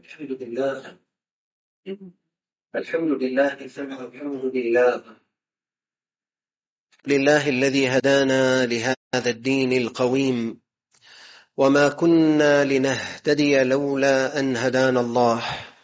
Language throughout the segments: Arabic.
الحمد لله. الحمد لله ثم الحمد لله الذي هدانا لهذا الدين القويم، وما كنا لنهتدي لولا أن هدانا الله.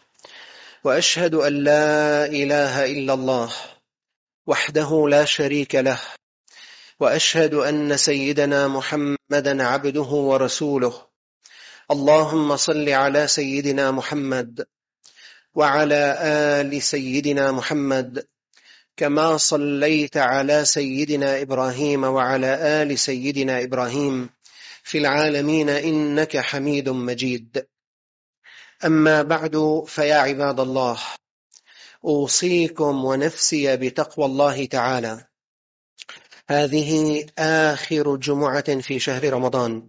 وأشهد أن لا إله إلا الله وحده لا شريك له، وأشهد أن سيدنا محمدا عبده ورسوله. اللهم صل على سيدنا محمد وعلى آل سيدنا محمد كما صليت على سيدنا إبراهيم وعلى آل سيدنا إبراهيم في العالمين إنك حميد مجيد. أما بعد، فيا عباد الله، أوصيكم ونفسي بتقوى الله تعالى. هذه آخر جمعة في شهر رمضان،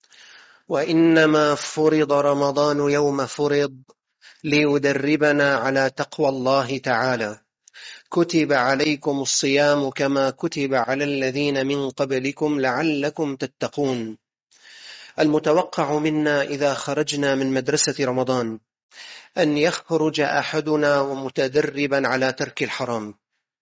وإنما فرض رمضان يوم فرض ليدربنا على تقوى الله تعالى. كتب عليكم الصيام كما كتب على الذين من قبلكم لعلكم تتقون. المتوقع منا إذا خرجنا من مدرسة رمضان أن يخرج أحدنا ومتدربا على ترك الحرام.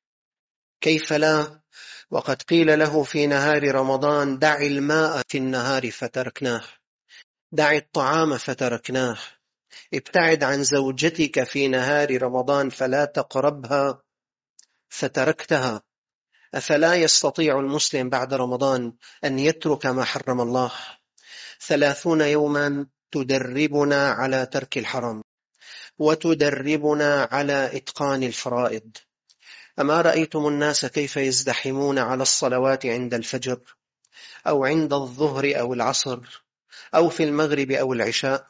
كيف لا؟ وقد قيل له في نهار رمضان: دع الماء في النهار فتركناه، دع الطعام فتركناه، ابتعد عن زوجتك في نهار رمضان فلا تقربها فتركتها. أفلا يستطيع المسلم بعد رمضان أن يترك ما حرم الله؟ 30 يوما تدربنا على ترك الحرام، وتدربنا على إتقان الفرائض. أما رأيتم الناس كيف يزدحمون على الصلوات عند الفجر أو عند الظهر أو العصر أو في المغرب أو العشاء؟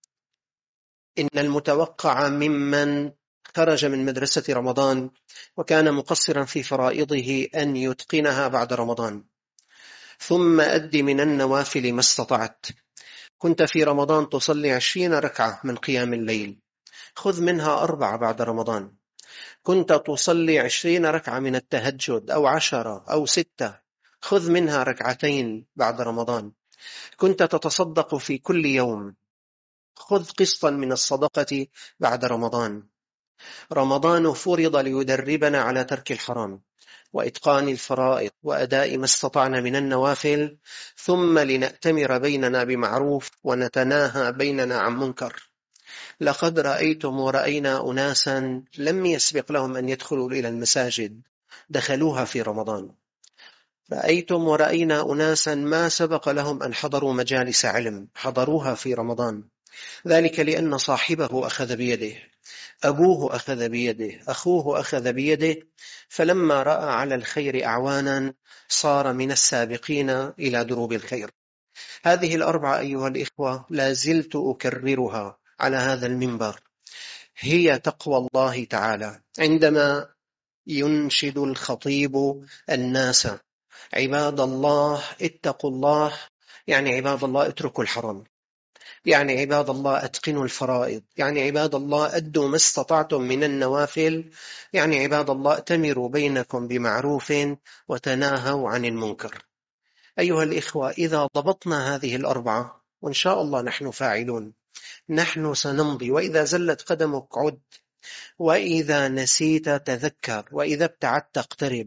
إن المتوقع ممن خرج من مدرسة رمضان وكان مقصرا في فرائضه أن يتقنها بعد رمضان. ثم أد من النوافل ما استطعت. كنت في رمضان تصلي 20 ركعة من قيام الليل، خذ منها 4 بعد رمضان. كنت تصلي 20 ركعة من التهجد أو 10 أو 6، خذ منها 2 بعد رمضان. كنت تتصدق في كل يوم، خذ قسطا من الصدقة بعد رمضان. رمضان فرض ليدربنا على ترك الحرام وإتقان الفرائض وأداء ما استطعنا من النوافل، ثم لنأتمر بيننا بمعروف ونتناهى بيننا عن منكر. لقد رأيتم ورأينا أناسا لم يسبق لهم أن يدخلوا إلى المساجد، دخلوها في رمضان. رأيتم ورأينا أناسا ما سبق لهم أن حضروا مجالس علم، حضروها في رمضان. ذلك لأن صاحبه أخذ بيده، أبوه أخذ بيده، أخوه أخذ بيده، فلما رأى على الخير أعوانا صار من السابقين إلى دروب الخير. هذه الأربعة أيها الإخوة لا زلت أكررها على هذا المنبر، هي تقوى الله تعالى. عندما ينشد الخطيب الناس: عباد الله اتقوا الله، يعني عباد الله اتركوا الحرام، يعني عباد الله أتقنوا الفرائض، يعني عباد الله أدوا ما استطعتم من النوافل، يعني عباد الله ائتمروا بينكم بمعروف وتناهوا عن المنكر. أيها الإخوة، إذا ضبطنا هذه الأربعة وإن شاء الله نحن فاعلون، نحن سنمضي. وإذا زلت قدمك عد، وإذا نسيت تذكر، وإذا ابتعدت اقترب.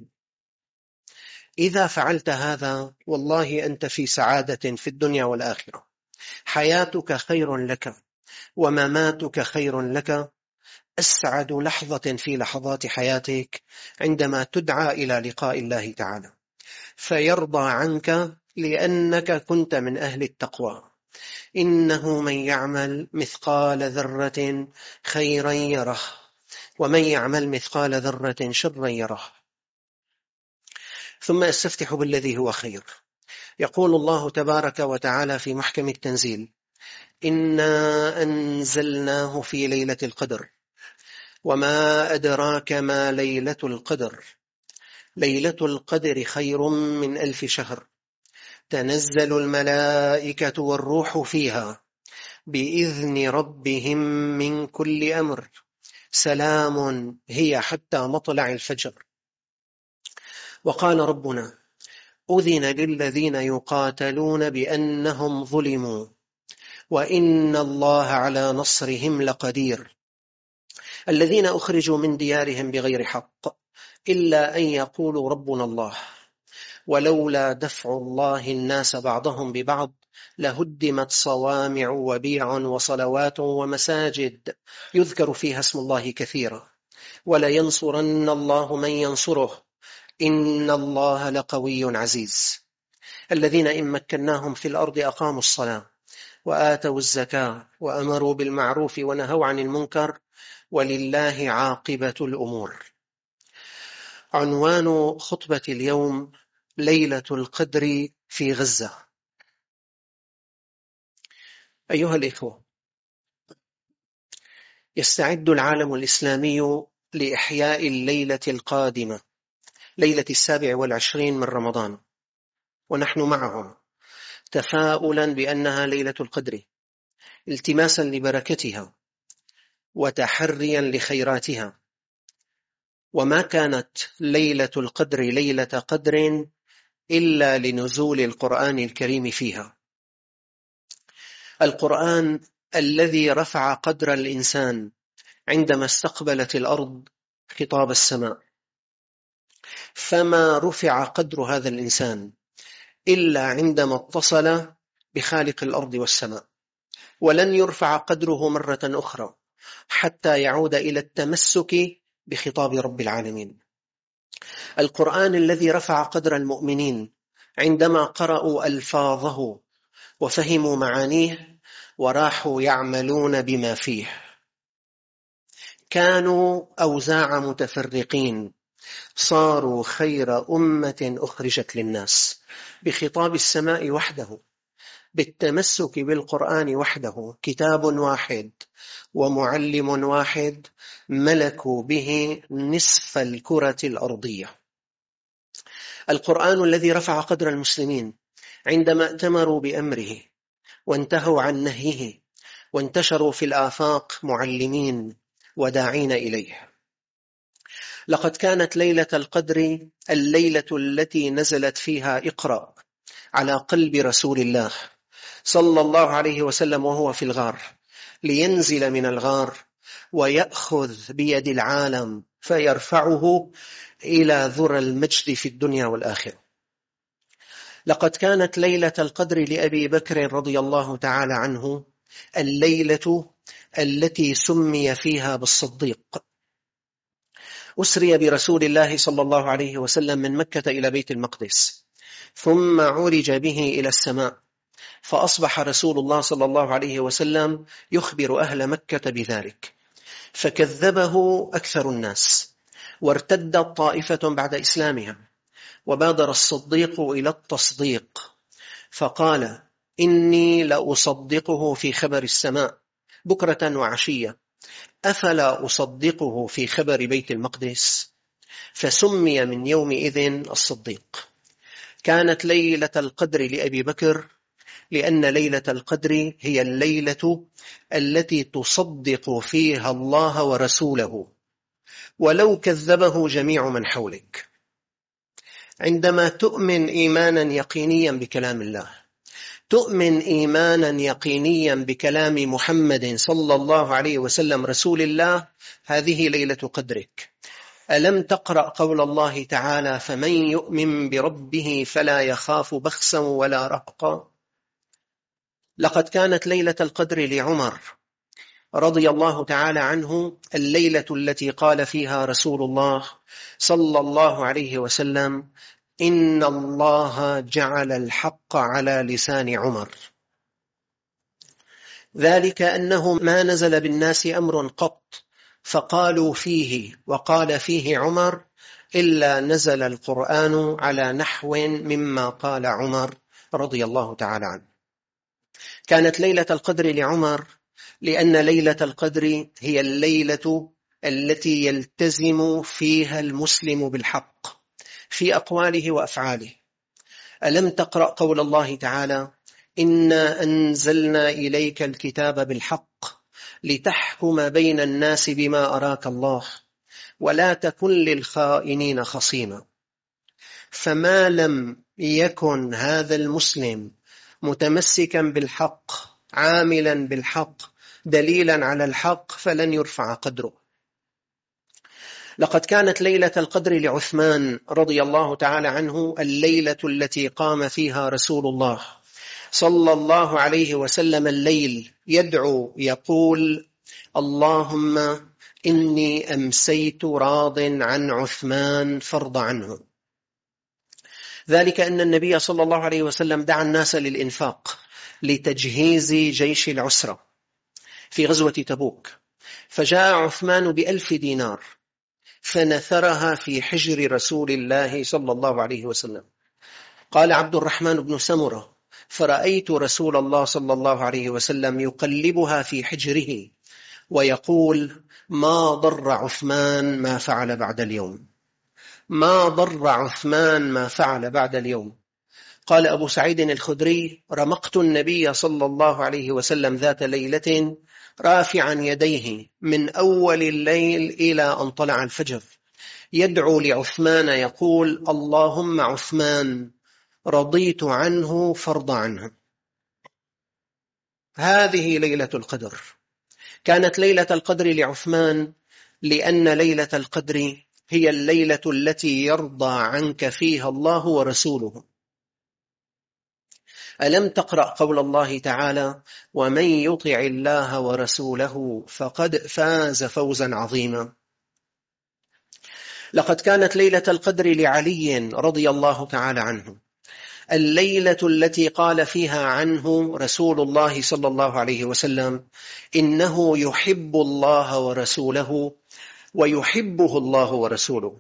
إذا فعلت هذا والله أنت في سعادة في الدنيا والآخرة. حياتك خير لك ومماتك خير لك. أسعد لحظة في لحظات حياتك عندما تدعى إلى لقاء الله تعالى فيرضى عنك لأنك كنت من أهل التقوى. إنه من يعمل مثقال ذرة خيرا يره، ومن يعمل مثقال ذرة شرا يره. ثم أستفتح بالذي هو خير. يقول الله تبارك وتعالى في محكم التنزيل: إنا أنزلناه في ليلة القدر، وما أدراك ما ليلة القدر. ليلة القدر خير من 1000 شهر، تنزل الملائكة والروح فيها بإذن ربهم من كل أمر، سلام هي حتى مطلع الفجر. وقال ربنا: أذن للذين يقاتلون بأنهم ظلموا وإن الله على نصرهم لقدير. الذين أخرجوا من ديارهم بغير حق إلا أن يقولوا ربنا الله ولولا دفع الله الناس بعضهم ببعض لهدمت صوامع وبيع وصلوات ومساجد يذكر فيها اسم الله كثيرا ولينصرن الله من ينصره إن الله لقوي عزيز. الذين إن مكناهم في الأرض أقاموا الصلاة وآتوا الزكاة وأمروا بالمعروف ونهوا عن المنكر ولله عاقبة الأمور. عنوان خطبة اليوم: ليلة القدر في غزة. أيها الإخوة، يستعد العالم الإسلامي لإحياء الليلة القادمة، ليلة 27 من رمضان، ونحن معهم تفاؤلا بأنها ليلة القدر، التماسا لبركتها وتحريا لخيراتها. وما كانت ليلة القدر ليلة قدر إلا لنزول القرآن الكريم فيها. القرآن الذي رفع قدر الإنسان عندما استقبلت الأرض خطاب السماء، فما رفع قدر هذا الإنسان إلا عندما اتصل بخالق الأرض والسماء، ولن يرفع قدره مرة أخرى حتى يعود إلى التمسك بخطاب رب العالمين. القرآن الذي رفع قدر المؤمنين عندما قرأوا ألفاظه وفهموا معانيه وراحوا يعملون بما فيه. كانوا أوزاع متفرقين صاروا خير أمة أخرجت للناس بخطاب السماء وحده، بالتمسك بالقرآن وحده، كتاب واحد ومعلم واحد ملكوا به نصف الكرة الأرضية. القرآن الذي رفع قدر المسلمين عندما ائتمروا بأمره وانتهوا عن نهيه وانتشروا في الآفاق معلمين وداعين إليه. لقد كانت ليلة القدر الليلة التي نزلت فيها اقرأ على قلب رسول الله صلى الله عليه وسلم وهو في الغار، لينزل من الغار ويأخذ بيد العالم فيرفعه إلى ذرى المجد في الدنيا والآخرة. لقد كانت ليلة القدر لأبي بكر رضي الله تعالى عنه الليلة التي سمي فيها بالصديق. أسري برسول الله صلى الله عليه وسلم من مكة إلى بيت المقدس، ثم عرج به إلى السماء، فأصبح رسول الله صلى الله عليه وسلم يخبر أهل مكة بذلك، فكذبه أكثر الناس، وارتدت طائفة بعد إسلامها، وبادر الصديق إلى التصديق فقال: إني لأصدقه في خبر السماء بكرة وعشية، أفلا أصدقه في خبر بيت المقدس؟ فسمي من يومئذ الصديق. كانت ليلة القدر لأبي بكر لأن ليلة القدر هي الليلة التي تصدق فيها الله ورسوله ولو كذبه جميع من حولك. عندما تؤمن إيمانا يقينيا بكلام الله، تؤمن إيمانا يقينيا بكلام محمد صلى الله عليه وسلم رسول الله، هذه ليلة قدرك. ألم تقرأ قول الله تعالى: فمن يؤمن بربه فلا يخاف بخسا ولا رهقا؟ لقد كانت ليلة القدر لعمر رضي الله تعالى عنه الليلة التي قال فيها رسول الله صلى الله عليه وسلم: إن الله جعل الحق على لسان عمر. ذلك أنه ما نزل بالناس أمر قط فقالوا فيه وقال فيه عمر إلا نزل القرآن على نحو مما قال عمر رضي الله تعالى عنه. كانت ليلة القدر لعمر لأن ليلة القدر هي الليلة التي يلتزم فيها المسلم بالحق في أقواله وأفعاله. ألم تقرأ قول الله تعالى: إنا أنزلنا إليك الكتاب بالحق لتحكم بين الناس بما أراك الله ولا تكن للخائنين خصيما. فما لم يكن هذا المسلم متمسكا بالحق عاملا بالحق دليلا على الحق فلن يرفع قدره. لقد كانت ليلة القدر لعثمان رضي الله تعالى عنه الليلة التي قام فيها رسول الله صلى الله عليه وسلم الليل يدعو يقول: اللهم إني أمسيت راض عن عثمان فارض عنه. ذلك أن النبي صلى الله عليه وسلم دعا الناس للإنفاق لتجهيز جيش العسرة في غزوة تبوك، فجاء عثمان ب1,000 دينار فنثرها في حجر رسول الله صلى الله عليه وسلم. قال عبد الرحمن بن سمرة: فرأيت رسول الله صلى الله عليه وسلم يقلبها في حجره ويقول: ما ضر عثمان ما فعل بعد اليوم، ما ضر عثمان ما فعل بعد اليوم. قال أبو سعيد الخدري: رمقت النبي صلى الله عليه وسلم ذات ليلة رافعا يديه من أول الليل إلى أن طلع الفجر يدعو لعثمان يقول: اللهم عثمان رضيت عنه فارض عنه. هذه ليلة القدر. كانت ليلة القدر لعثمان لأن ليلة القدر هي الليلة التي يرضى عنك فيها الله ورسوله. ألم تقرأ قول الله تعالى: ومن يطع الله ورسوله فقد فاز فوزا عظيما. لقد كانت ليلة القدر لعلي رضي الله تعالى عنه الليلة التي قال فيها عنه رسول الله صلى الله عليه وسلم: إنه يحب الله ورسوله ويحبه الله ورسوله.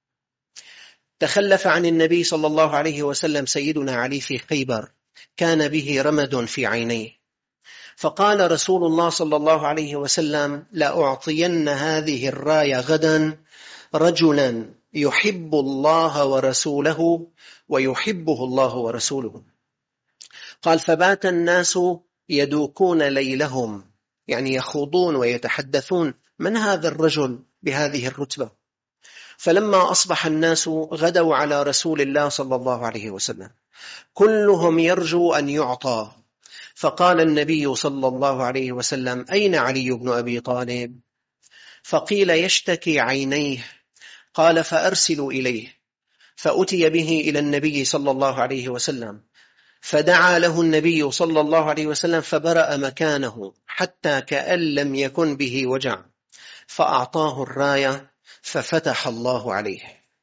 تخلف عن النبي صلى الله عليه وسلم سيدنا علي في خيبر، كان به رمد في عينيه، فقال رسول الله صلى الله عليه وسلم: لأعطين هذه الراية غدا رجلا يحب الله ورسوله ويحبه الله ورسوله. قال: فبات الناس يدوكون ليلهم، يعني يخوضون ويتحدثون: من هذا الرجل بهذه الرتبة؟ فلما أصبح الناس غدوا على رسول الله صلى الله عليه وسلم كلهم يرجو أن يعطى. فقال النبي صلى الله عليه وسلم: أين علي بن أبي طالب؟ فقيل: يشتكي عينيه. قال: فأرسلوا إليه. فأتي به إلى النبي صلى الله عليه وسلم، فدعا له النبي صلى الله عليه وسلم فبرأ مكانه حتى كأن لم يكن به وجع، فأعطاه الراية ففتح الله عليه.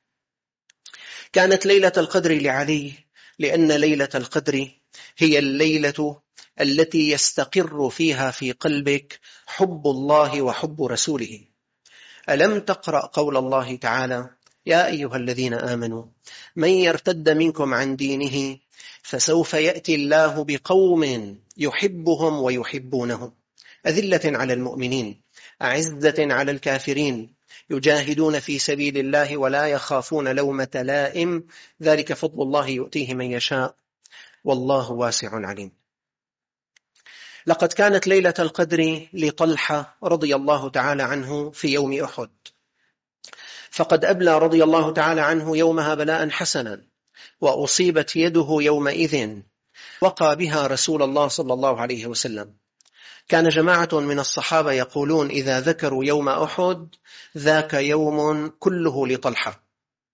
كانت ليلة القدر لعلي لأن ليلة القدر هي الليلة التي يستقر فيها في قلبك حب الله وحب رسوله. ألم تقرأ قول الله تعالى: يا أيها الذين آمنوا من يرتد منكم عن دينه فسوف يأتي الله بقوم يحبهم ويحبونه أذلة على المؤمنين أعزة على الكافرين يجاهدون في سبيل الله ولا يخافون لومة لائم ذلك فضل الله يؤتيه من يشاء والله واسع عليم. لقد كانت ليلة القدر لطلحة رضي الله تعالى عنه في يوم أحد، فقد أبلى رضي الله تعالى عنه يومها بلاء حسنا، وأصيبت يده يومئذ وقى بها رسول الله صلى الله عليه وسلم. كان جماعة من الصحابة يقولون إذا ذكروا يوم أحد: ذاك يوم كله لطلحة.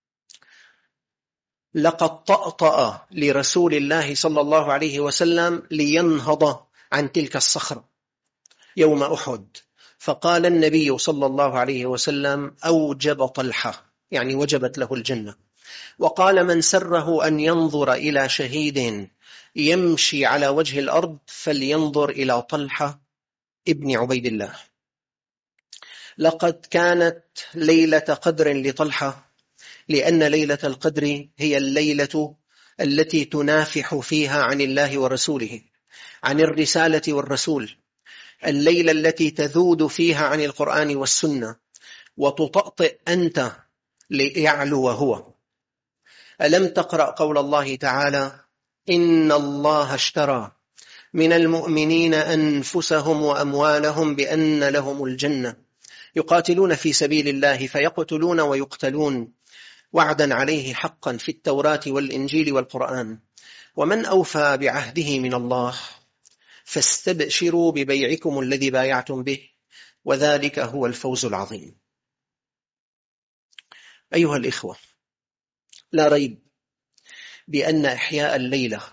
لقد طأطأ لرسول الله صلى الله عليه وسلم لينهض عن تلك الصخرة يوم أحد، فقال النبي صلى الله عليه وسلم: أوجب طلحة، يعني وجبت له الجنة. وقال: من سره أن ينظر إلى شهيد يمشي على وجه الأرض فلينظر إلى طلحة ابن عبيد الله. لقد كانت ليلة قدر لطلحة لأن ليلة القدر هي الليلة التي تنافح فيها عن الله ورسوله، عن الرسالة والرسول، الليلة التي تذود فيها عن القرآن والسنة وتطأطئ أنت ليعلو هو. ألم تقرأ قول الله تعالى: إن الله اشترى من المؤمنين أنفسهم وأموالهم بأن لهم الجنة يقاتلون في سبيل الله فيقتلون ويقتلون وعدا عليه حقا في التوراة والإنجيل والقرآن ومن أوفى بعهده من الله. فاستبشروا ببيعكم الذي بايعتم به وذلك هو الفوز العظيم. أيها الإخوة، لا ريب بأن إحياء الليلة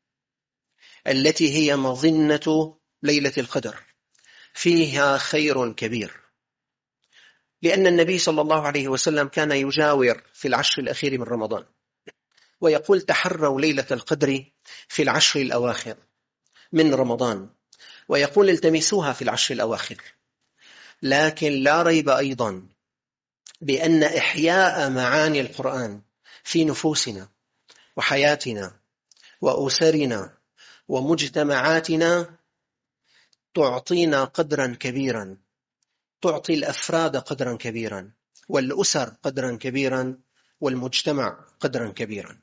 التي هي مظنة ليلة القدر فيها خير كبير، لأن النبي صلى الله عليه وسلم كان يجاور في العشر الأخير من رمضان ويقول: تحروا ليلة القدر في العشر الأواخر من رمضان، ويقول: التمسوها في العشر الأواخر. لكن لا ريب أيضا بأن إحياء معاني القرآن في نفوسنا وحياتنا وأسرنا ومجتمعاتنا تعطينا قدرا كبيرا، تعطي الأفراد قدرا كبيرا، والأسر قدرا كبيرا، والمجتمع قدرا كبيرا.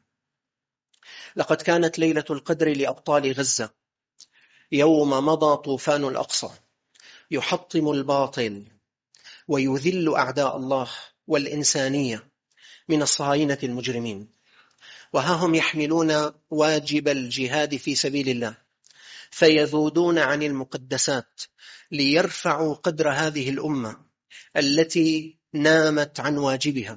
لقد كانت ليلة القدر لأبطال غزة يوم مضى طوفان الأقصى يحطم الباطل ويذل أعداء الله والإنسانية من الصهاينة المجرمين، وها هم يحملون واجب الجهاد في سبيل الله فيذودون عن المقدسات ليرفعوا قدر هذه الأمة التي نامت عن واجبها،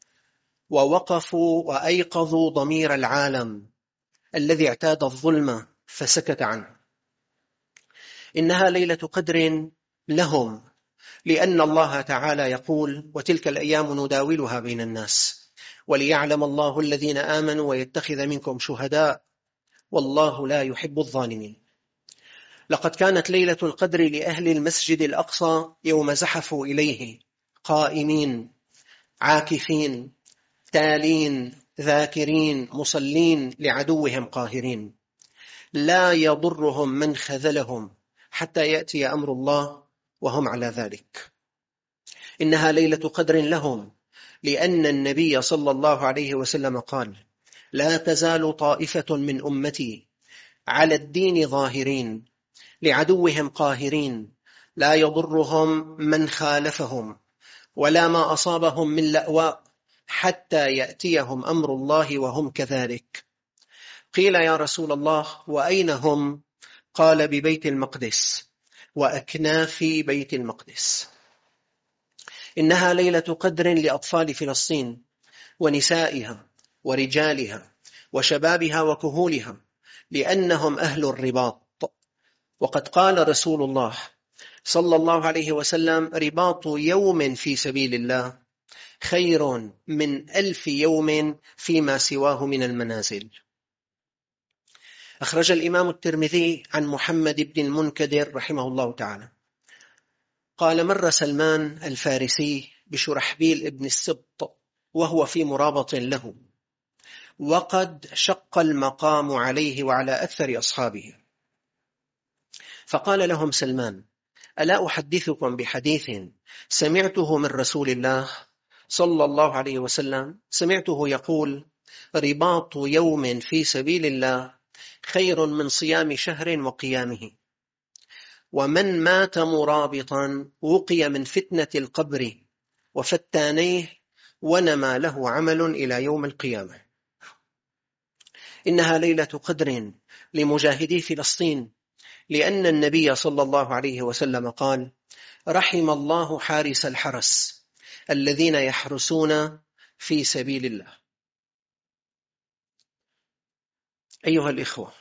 ووقفوا وأيقظوا ضمير العالم الذي اعتاد الظلم فسكت عنه. إنها ليلة قدر لهم، لأن الله تعالى يقول: وتلك الأيام نداولها بين الناس وليعلم الله الذين آمنوا ويتخذ منكم شهداء والله لا يحب الظالمين. لقد كانت ليلة القدر لأهل المسجد الأقصى يوم زحفوا إليه قائمين عاكفين تالين ذاكرين مصلين لعدوهم قاهرين، لا يضرهم من خذلهم حتى يأتي أمر الله وهم على ذلك. إنها ليلة قدر لهم، لأن النبي صلى الله عليه وسلم قال: لا تزال طائفة من أمتي على الدين ظاهرين لعدوهم قاهرين، لا يضرهم من خالفهم ولا ما أصابهم من لأواء حتى يأتيهم أمر الله وهم كذلك. قيل: يا رسول الله، وأين هم؟ قال: ببيت المقدس وأكناف بيت المقدس. إنها ليلة قدر لأطفال فلسطين ونسائها ورجالها وشبابها وكهولها، لأنهم أهل الرباط. وقد قال رسول الله صلى الله عليه وسلم: رباط يوم في سبيل الله خير من 1000 يوم فيما سواه من المنازل. أخرج الإمام الترمذي عن محمد بن المنكدر رحمه الله تعالى قال: مر سلمان الفارسي بشرحبيل ابن السبط وهو في مرابط له، وقد شق المقام عليه وعلى أكثر أصحابه، فقال لهم سلمان: ألا أحدثكم بحديث سمعته من رسول الله صلى الله عليه وسلم؟ سمعته يقول: رباط يوم في سبيل الله خير من صيام شهر وقيامه، ومن مات مرابطا وقي من فتنة القبر وفتانيه ونما له عمل إلى يوم القيامة. إنها ليلة قدر لمجاهدي فلسطين، لأن النبي صلى الله عليه وسلم قال: رحم الله حارس الحرس الذين يحرسون في سبيل الله. أيها الإخوة،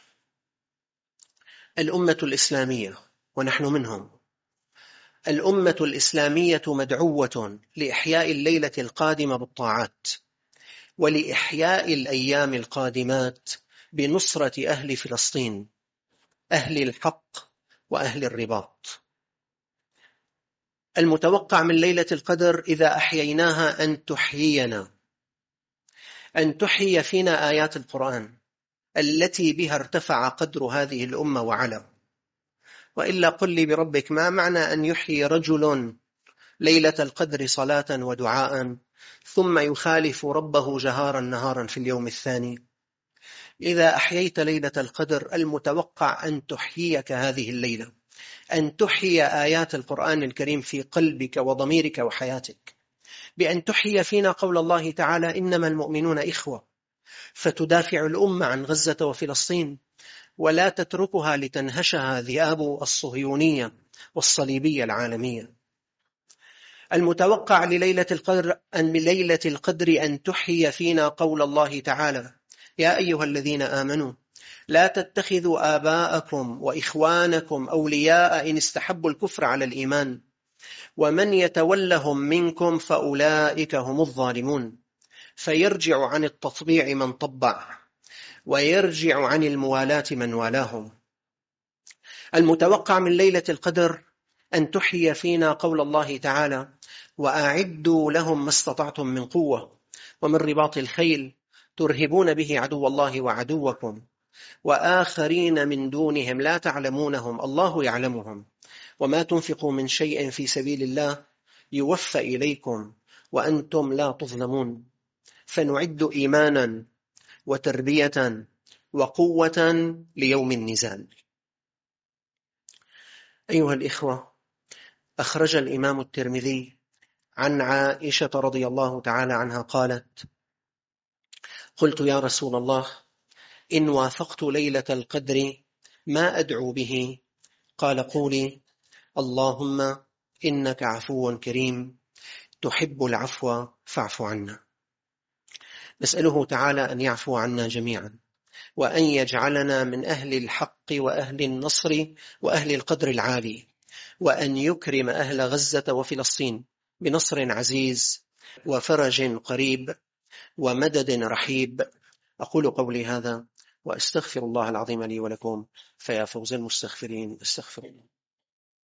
الأمة الإسلامية ونحن منهم، الأمة الإسلامية مدعوة لإحياء الليلة القادمة بالطاعات، ولإحياء الأيام القادمات بنصرة أهل فلسطين، أهل الحق وأهل الرباط. المتوقع من ليلة القدر إذا أحييناها أن تحيينا، أن تحيي فينا آيات القرآن التي بها ارتفع قدر هذه الأمة وعلا. وإلا قل لي بربك، ما معنى أن يحيي رجل ليلة القدر صلاة ودعاء ثم يخالف ربه جهارا نهارا في اليوم الثاني؟ إذا أحييت ليلة القدر المتوقع أن تحييك هذه الليلة، أن تحيي آيات القرآن الكريم في قلبك وضميرك وحياتك، بأن تحيي فينا قول الله تعالى: إنما المؤمنون إخوة، فتدافع الأمة عن غزة وفلسطين، ولا تتركها لتنهشها ذئاب الصهيونية والصليبية العالمية. المتوقع لليلة القدر أن تحيي فينا قول الله تعالى: يا أيها الذين آمنوا لا تتخذوا آباءكم وإخوانكم أولياء إن استحبوا الكفر على الإيمان ومن يتولهم منكم فأولئك هم الظالمون. فيرجع عن التطبيع من طبع، ويرجع عن الموالاة من والاهم. المتوقع من ليلة القدر أن تحيي فينا قول الله تعالى: وأعدوا لهم ما استطعتم من قوة ومن رباط الخيل ترهبون به عدو الله وعدوكم وآخرين من دونهم لا تعلمونهم الله يعلمهم وما تنفقوا من شيء في سبيل الله يوفى إليكم وأنتم لا تظلمون. فنعد إيمانا وتربية وقوة ليوم النزال. أيها الإخوة، أخرج الإمام الترمذي عن عائشة رضي الله تعالى عنها قالت: قلت يا رسول الله، إن وافقت ليلة القدر ما أدعو به؟ قال: قولي: اللهم إنك عفو كريم تحب العفو فاعف عنا. نسأله تعالى أن يعفو عنا جميعا، وأن يجعلنا من أهل الحق وأهل النصر وأهل القدر العالي، وأن يكرم أهل غزة وفلسطين بنصر عزيز وفرج قريب ومدد رحيب. أقول قولي هذا وأستغفر الله العظيم لي ولكم، فيا فوز المستغفرين. استغفر الله.